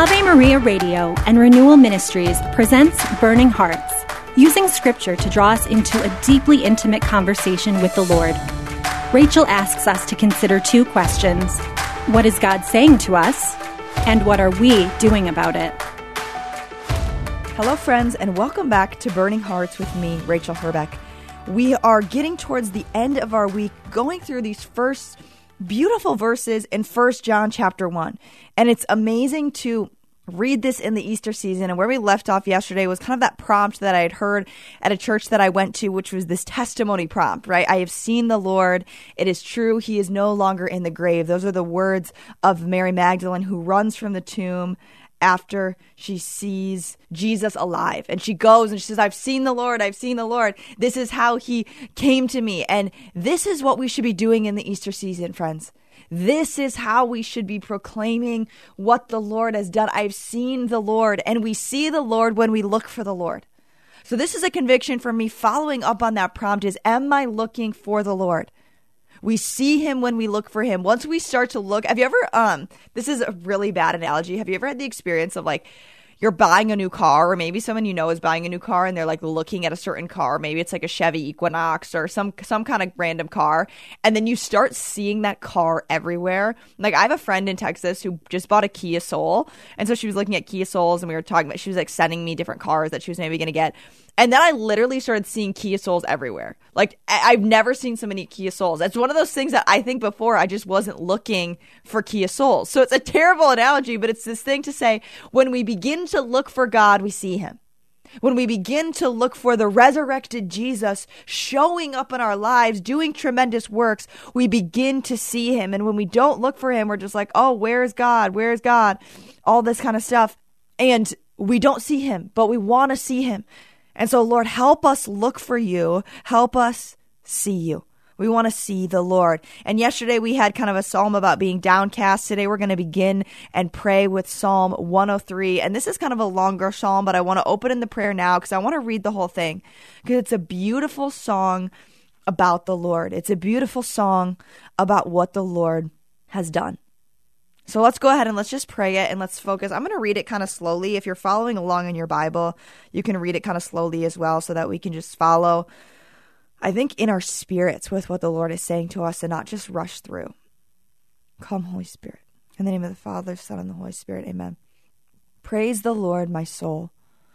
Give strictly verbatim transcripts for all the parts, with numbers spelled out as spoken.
Ave Maria Radio and Renewal Ministries presents Burning Hearts, using Scripture to draw us into a deeply intimate conversation with the Lord. Rachel asks us to consider two questions. What is God saying to us? And what are we doing about it? Hello, friends, and welcome back to Burning Hearts with me, Rachel Herbeck. We are getting towards the end of our week, going through these first beautiful verses in First John chapter one. And it's amazing to read this in the Easter season. And where we left off yesterday was kind of that prompt that I had heard at a church that I went to, which was this testimony prompt, right? I have seen the Lord. It is true. He is no longer in the grave. Those are the words of Mary Magdalene, who runs from the tomb after she sees Jesus alive. And she goes and she says, I've seen the Lord, I've seen the Lord. This is how he came to me. And this is what we should be doing in the Easter season, friends. This is how we should be proclaiming what the Lord has done. I've seen the Lord, and we see the Lord when we look for the Lord. So this is a conviction for me following up on that prompt is, am I looking for the Lord? We see him when we look for him. Once we start to look, have you ever, um, this is a really bad analogy. Have you ever had the experience of like, you're buying a new car, or maybe someone you know is buying a new car and they're like looking at a certain car. Maybe it's like a Chevy Equinox or some some kind of random car. And then you start seeing that car everywhere. Like I have a friend in Texas who just bought a Kia Soul. And so she was looking at Kia Souls and we were talking about, she was like sending me different cars that she was maybe going to get. And then I literally started seeing Kia Souls everywhere. Like, I- I've never seen so many Kia Souls. It's one of those things that I think before I just wasn't looking for Kia Souls. So it's a terrible analogy, but it's this thing to say, when we begin to look for God, we see him. When we begin to look for the resurrected Jesus showing up in our lives, doing tremendous works, we begin to see him. And when we don't look for him, we're just like, oh, where's God? Where's God? All this kind of stuff. And we don't see him, but we want to see him. And so, Lord, help us look for you. Help us see you. We want to see the Lord. And yesterday we had kind of a psalm about being downcast. Today we're going to begin and pray with Psalm one oh three. And this is kind of a longer psalm, but I want to open in the prayer now because I want to read the whole thing because it's a beautiful song about the Lord. It's a beautiful song about what the Lord has done. So let's go ahead and let's just pray it and let's focus. I'm going to read it kind of slowly. If you're following along in your Bible, you can read it kind of slowly as well so that we can just follow, I think, in our spirits with what the Lord is saying to us and not just rush through. Come, Holy Spirit. In the name of the Father, Son, and the Holy Spirit, amen. Praise the Lord, my soul.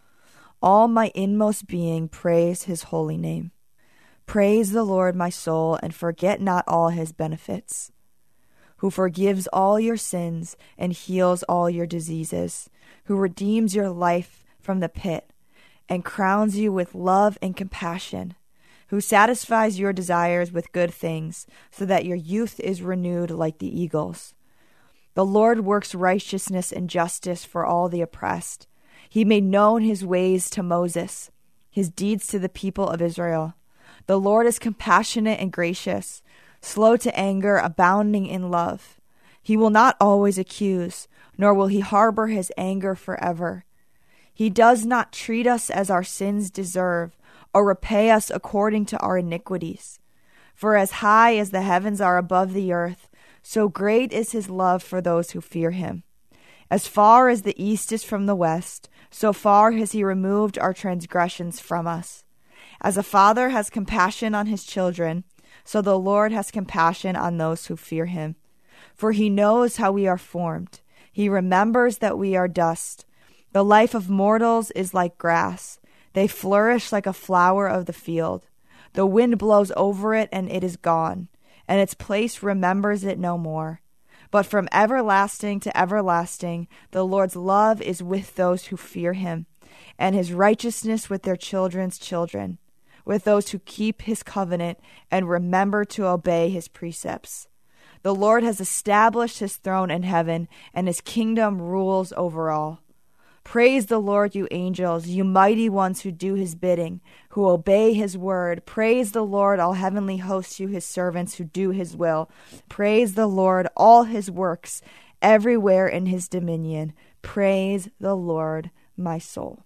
All my inmost being, praise his holy name. Praise the Lord, my soul, and forget not all his benefits, who forgives all your sins and heals all your diseases, who redeems your life from the pit and crowns you with love and compassion, who satisfies your desires with good things so that your youth is renewed like the eagles. The Lord works righteousness and justice for all the oppressed. He made known his ways to Moses, his deeds to the people of Israel. The Lord is compassionate and gracious, slow to anger, abounding in love. He will not always accuse, nor will he harbor his anger forever. He does not treat us as our sins deserve, or repay us according to our iniquities. For as high as the heavens are above the earth, so great is his love for those who fear him. As far as the east is from the west, so far has he removed our transgressions from us. As a father has compassion on his children, so the Lord has compassion on those who fear him. For he knows how we are formed. He remembers that we are dust. The life of mortals is like grass. They flourish like a flower of the field. The wind blows over it, and it is gone, and its place remembers it no more. But from everlasting to everlasting, the Lord's love is with those who fear him, and his righteousness with their children's children, with those who keep his covenant and remember to obey his precepts. The Lord has established his throne in heaven, and his kingdom rules over all. Praise the Lord, you angels, you mighty ones who do his bidding, who obey his word. Praise the Lord, all heavenly hosts, you his servants who do his will. Praise the Lord, all his works, everywhere in his dominion. Praise the Lord, my soul.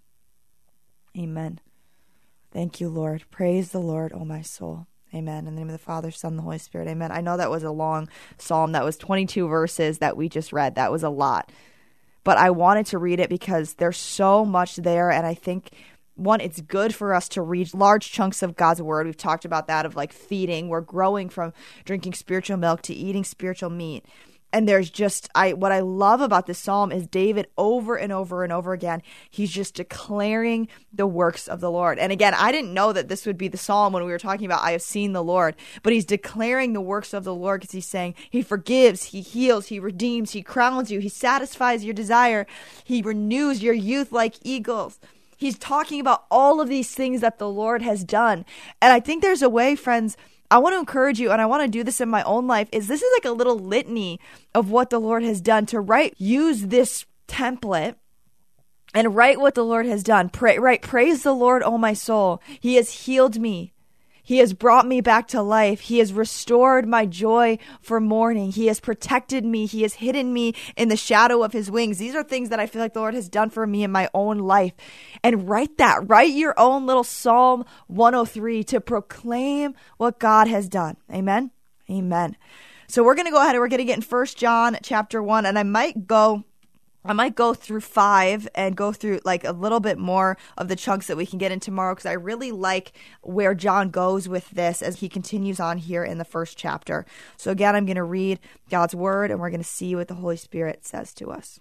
Amen. Thank you, Lord. Praise the Lord, O my soul. Amen. In the name of the Father, Son, and the Holy Spirit. Amen. I know that was a long psalm. That was twenty-two verses that we just read. That was a lot. but I wanted to read it because there's so much there. And I think, one, it's good for us to read large chunks of God's word. We've talked about that, of like feeding. We're growing from drinking spiritual milk to eating spiritual meat. And there's just, I what I love about this psalm is David over and over and over again, he's just declaring the works of the Lord. And again, I didn't know that this would be the psalm when we were talking about I have seen the Lord, but he's declaring the works of the Lord because he's saying he forgives, he heals, he redeems, he crowns you, he satisfies your desire, he renews your youth like eagles. He's talking about all of these things that the Lord has done. And I think there's a way, friends, I want to encourage you, and I want to do this in my own life, is this is like a little litany of what the Lord has done, to write, use this template and write what the Lord has done. Pray, right? Praise the Lord, oh my soul. He has healed me. He has brought me back to life. He has restored my joy for mourning. He has protected me. He has hidden me in the shadow of his wings. These are things that I feel like the Lord has done for me in my own life. And write that. Write your own little Psalm one oh three to proclaim what God has done. Amen? Amen. So we're going to go ahead and we're going to get in First John chapter one, and I might go I might go through five and go through like a little bit more of the chunks that we can get in tomorrow, because I really like where John goes with this as he continues on here in the first chapter. So again, I'm going to read God's word and we're going to see what the Holy Spirit says to us.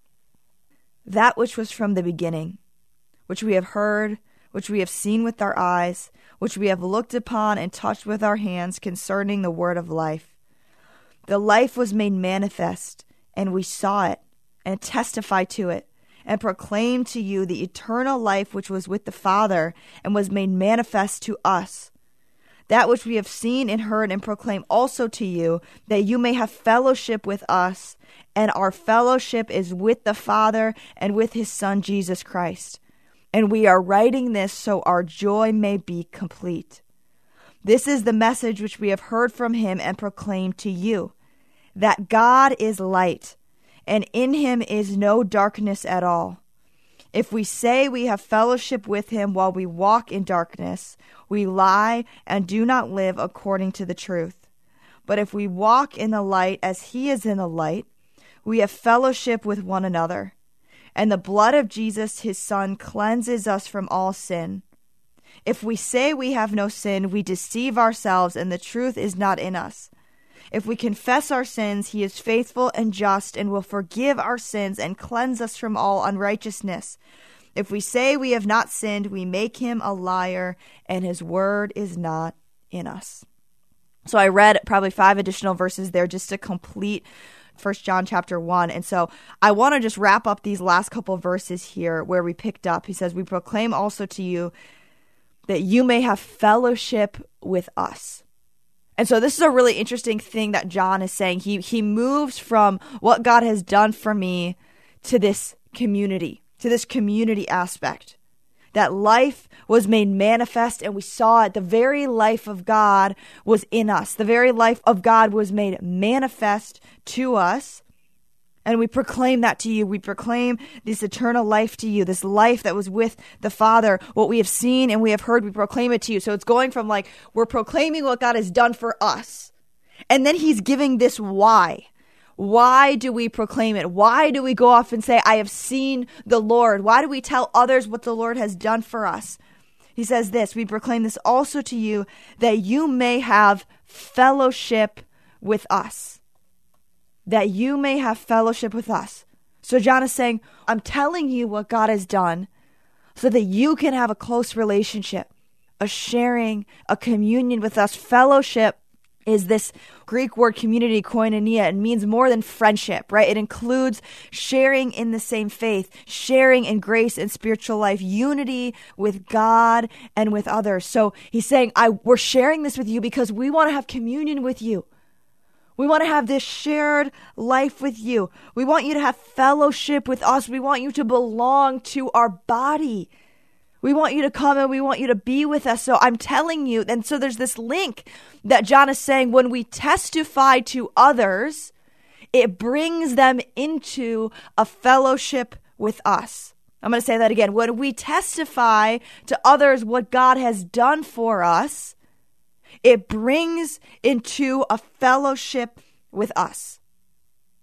That which was from the beginning, which we have heard, which we have seen with our eyes, which we have looked upon and touched with our hands concerning the word of life. The life was made manifest, and we saw it, and testify to it, and proclaim to you the eternal life which was with the Father, and was made manifest to us. That which we have seen and heard and proclaim also to you, that you may have fellowship with us, and our fellowship is with the Father and with his Son Jesus Christ. And we are writing this so our joy may be complete. This is the message which we have heard from him and proclaimed to you, that God is light, and in him is no darkness at all. If we say we have fellowship with him while we walk in darkness, we lie and do not live according to the truth. But if we walk in the light as he is in the light, we have fellowship with one another. And the blood of Jesus, his Son, cleanses us from all sin. If we say we have no sin, we deceive ourselves, and the truth is not in us. If we confess our sins, he is faithful and just and will forgive our sins and cleanse us from all unrighteousness. If we say we have not sinned, we make him a liar, and his word is not in us. So I read probably five additional verses there just to complete First John chapter one. And so I want to just wrap up these last couple verses here where we picked up. He says, we proclaim also to you that you may have fellowship with us. And so this is a really interesting thing that John is saying. He he moves from what God has done for me to this community, to this community aspect. That life was made manifest, and we saw it. The very life of God was in us. The very life of God was made manifest to us. And we proclaim that to you. We proclaim this eternal life to you, this life that was with the Father. What we have seen and we have heard, we proclaim it to you. So it's going from like, we're proclaiming what God has done for us. And then he's giving this why. Why do we proclaim it? Why do we go off and say, I have seen the Lord? Why do we tell others what the Lord has done for us? He says this, we proclaim this also to you, that you may have fellowship with us. That you may have fellowship with us. So John is saying, I'm telling you what God has done so that you can have a close relationship, a sharing, a communion with us. Fellowship is this Greek word community, koinonia. It means more than friendship, right? It includes sharing in the same faith, sharing in grace and spiritual life, unity with God and with others. So he's saying, I we're sharing this with you because we want to have communion with you. We want to have this shared life with you. We want you to have fellowship with us. We want you to belong to our body. We want you to come and we want you to be with us. So I'm telling you, and so there's this link that John is saying, when we testify to others, it brings them into a fellowship with us. I'm going to say that again. When we testify to others what God has done for us, it brings into a fellowship with us.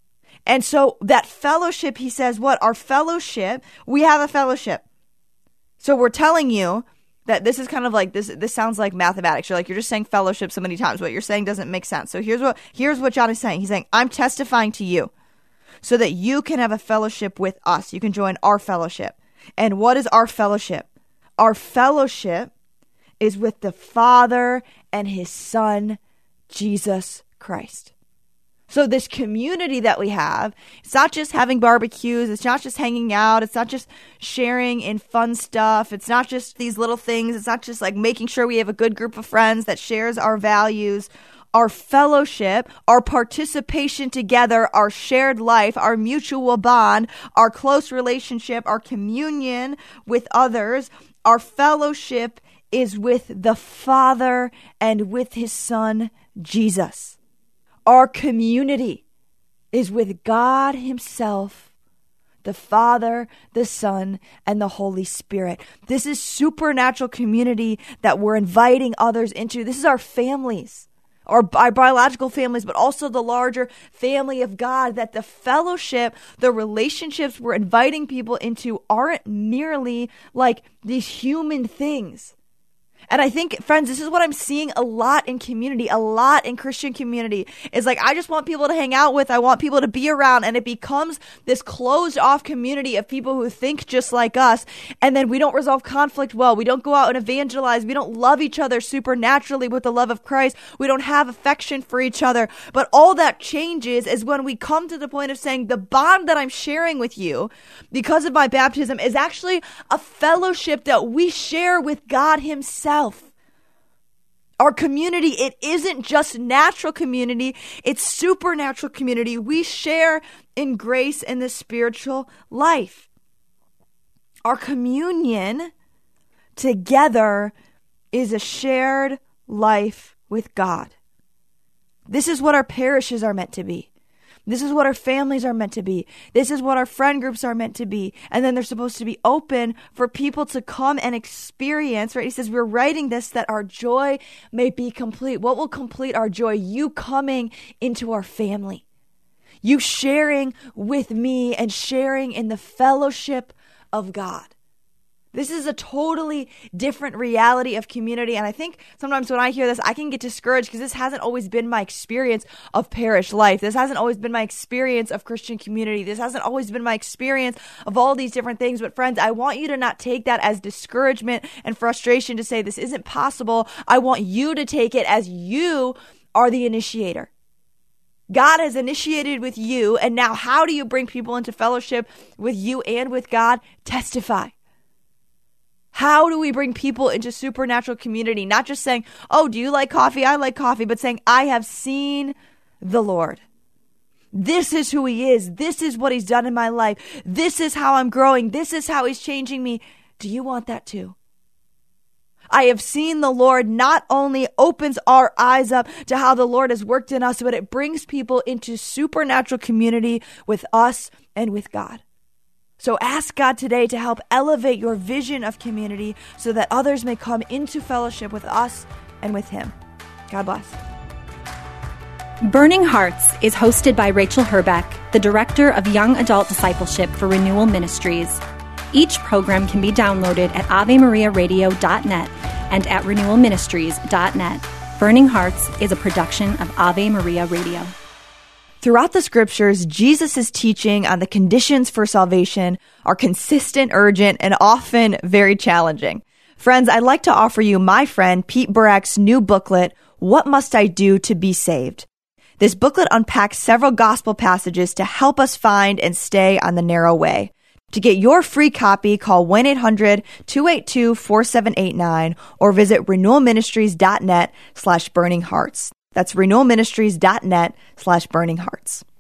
And so that fellowship, he says, what? Our fellowship, we have a fellowship. So we're telling you that this is kind of like, this This sounds like mathematics. You're like, you're just saying fellowship so many times. What you're saying doesn't make sense. So here's what, here's what John is saying. He's saying, I'm testifying to you so that you can have a fellowship with us. You can join our fellowship. And what is our fellowship? Our fellowship is with the Father and his Son, Jesus Christ. So this community that we have, it's not just having barbecues. It's not just hanging out. It's not just sharing in fun stuff. It's not just these little things. It's not just like making sure we have a good group of friends that shares our values. Our fellowship, our participation together, our shared life, our mutual bond, our close relationship, our communion with others, our fellowship is with the Father and with his Son, Jesus. Our community is with God himself, the Father, the Son, and the Holy Spirit. This is supernatural community that we're inviting others into. This is our families, our, our biological families, but also the larger family of God, that the fellowship, the relationships we're inviting people into aren't merely like these human things. And I think, friends, this is what I'm seeing a lot in community, a lot in Christian community. Is like, I just want people to hang out with. I want people to be around. And it becomes this closed off community of people who think just like us. And then we don't resolve conflict well. We don't go out and evangelize. We don't love each other supernaturally with the love of Christ. We don't have affection for each other. But all that changes is when we come to the point of saying the bond that I'm sharing with you because of my baptism is actually a fellowship that we share with God himself. Our community, it isn't just natural community, it's supernatural community. We share in grace and the spiritual life. Our communion together is a shared life with God. This is what our parishes are meant to be. This is what our families are meant to be. This is what our friend groups are meant to be. And then they're supposed to be open for people to come and experience, right? He says, we're writing this that our joy may be complete. What will complete our joy? You coming into our family. You sharing with me and sharing in the fellowship of God. This is a totally different reality of community. And I think sometimes when I hear this, I can get discouraged because this hasn't always been my experience of parish life. This hasn't always been my experience of Christian community. This hasn't always been my experience of all these different things. But friends, I want you to not take that as discouragement and frustration to say this isn't possible. I want you to take it as you are the initiator. God has initiated with you. And now how do you bring people into fellowship with you and with God? Testify. How do we bring people into supernatural community? Not just saying, oh, do you like coffee? I like coffee. But saying, I have seen the Lord. This is who he is. This is what he's done in my life. This is how I'm growing. This is how he's changing me. Do you want that too? I have seen the Lord not only opens our eyes up to how the Lord has worked in us, but it brings people into supernatural community with us and with God. So ask God today to help elevate your vision of community so that others may come into fellowship with us and with him. God bless. Burning Hearts is hosted by Rachel Herbeck, the Director of Young Adult Discipleship for Renewal Ministries. Each program can be downloaded at ave maria radio dot net and at renewal ministries dot net. Burning Hearts is a production of Ave Maria Radio. Throughout the scriptures, Jesus' teaching on the conditions for salvation are consistent, urgent, and often very challenging. Friends, I'd like to offer you my friend Pete Burak's new booklet, What Must I Do to Be Saved? This booklet unpacks several gospel passages to help us find and stay on the narrow way. To get your free copy, call one eight hundred two eight two four seven eight nine or visit renewal ministries dot net slash burning hearts. That's renewal ministries dot net slash burning hearts.